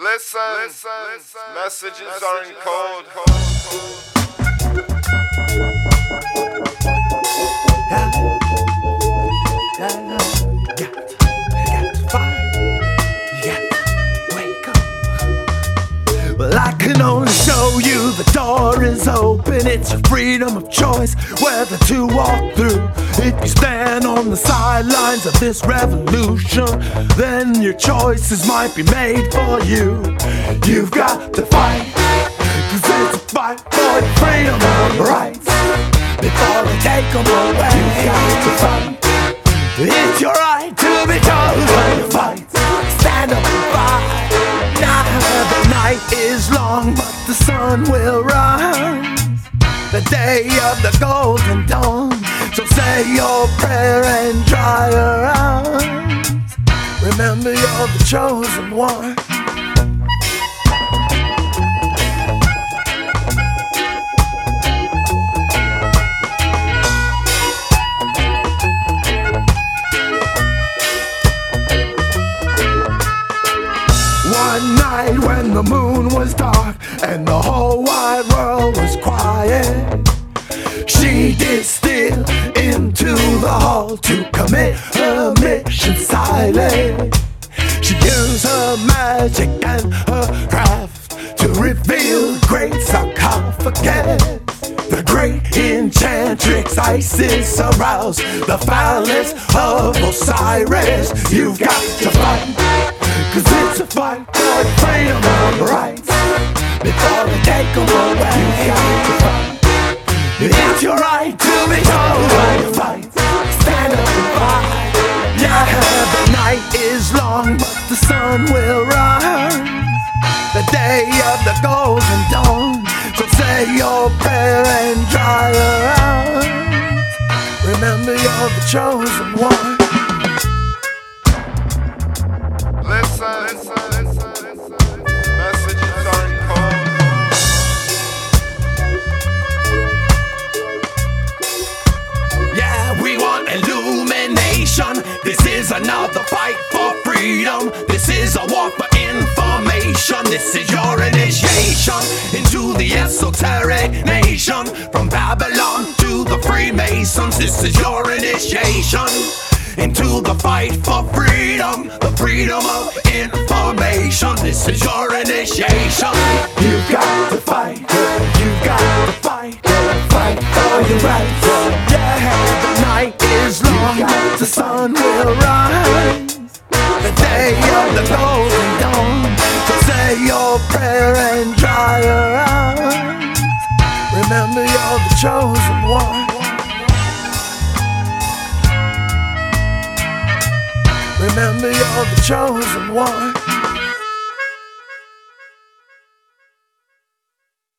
Listen, messages are in code. Well, I can only show you the door is open. It's your freedom of choice whether to walk through. If you stand on the sidelines of this revolution, then your choices might be made for you. You've got to fight, 'cause it's a fight for your freedom and rights. Before they take them away, you've got to fight. It's your right to be told when to fight. Stand up and fight. Now the night is long, but the sun will rise. The day of the golden dawn. So say your prayer and dry your eyes. Remember you're the chosen one. One night when the moon was dark and the whole wide world was quiet, she did steal into the hall to commit her mission silent. She used her magic and her craft to reveal the great sarcophagus. The great enchantrix Isis aroused the phallus of Osiris. You've got to fight, 'cause it's a fight for freedom and rights. Before they take them away, you've got to fight. It's your right to be told when to fight. Stand up and fight. Yeah, the night is long, but the sun will rise. The day of the golden dawn. So say your prayer and dry your eyes. Remember you're the chosen one. Listen, messages are in code. Yeah, we want illumination. This is another fight for freedom. This is a war for information. This is your initiation into the esoteric nation. From Babylon to the Freemasons. This is your initiation into the fight for freedom, the freedom of information. This is your initiation. You've got to fight, you've got to fight, fight for your rights. Yeah, the night is long, the sun will rise. The day of the golden dawn. So say your prayer and dry your eyes. Remember you're the chosen one. Remember you're the chosen one.